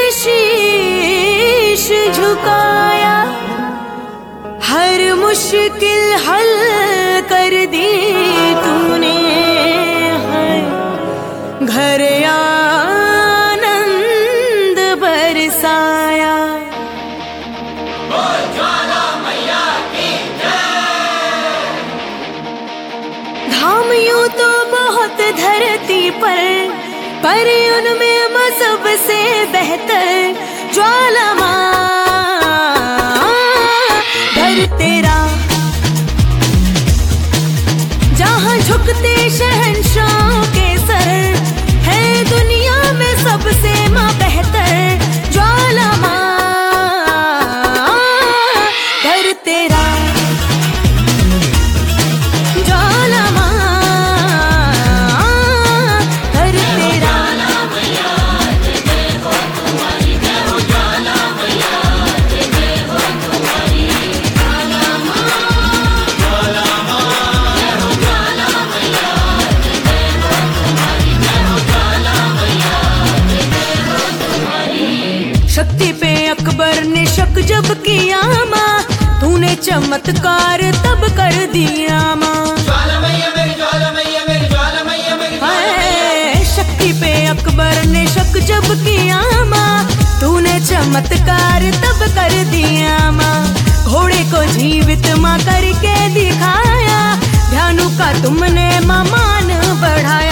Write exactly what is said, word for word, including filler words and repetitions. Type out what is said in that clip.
शीश झुकाया, हर मुश्किल हल कर दी तूने, घर आनंद बरसाया। ज्वाला मैया की जय। धाम यूं तो बहुत धरती पर, पर उनमें मैं सबसे बेहतर ज्वाला माँ। घर तेरा जहाँ झुकते शहंशाहों के सर, है दुनिया में सबसे माँ बेहतर ज्वाला माँ। घर तेरा ज्वाला माँ, घर तेरा। शक्ति पे अकबर ने शक जब किया माँ, तूने चमत्कार तब कर दिया माँ। ज्वाला मैया मेरी, ज्वाला मैया मेरी, ज्वाला मैया मेरी। हाय, शक्ति पे अकबर ने शक जब किया माँ, तूने चमत्कार तब कर दिया माँ। घोड़े को जीवित माँ करके दिखाया, ध्यानु का तुमने माँ मान बढ़ाया।